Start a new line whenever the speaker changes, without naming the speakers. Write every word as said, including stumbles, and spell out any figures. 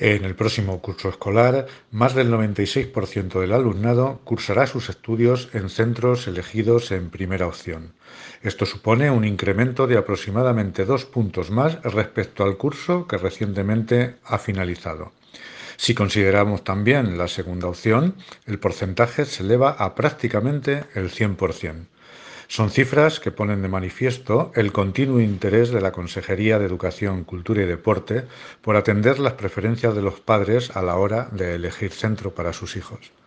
En el próximo curso escolar, más del noventa y seis por ciento del alumnado cursará sus estudios en centros elegidos en primera opción. Esto supone un incremento de aproximadamente dos puntos más respecto al curso que recientemente ha finalizado. Si consideramos también la segunda opción, el porcentaje se eleva a prácticamente el cien por ciento. Son cifras que ponen de manifiesto el continuo interés de la Consejería de Educación, Cultura y Deporte por atender las preferencias de los padres a la hora de elegir centro para sus hijos.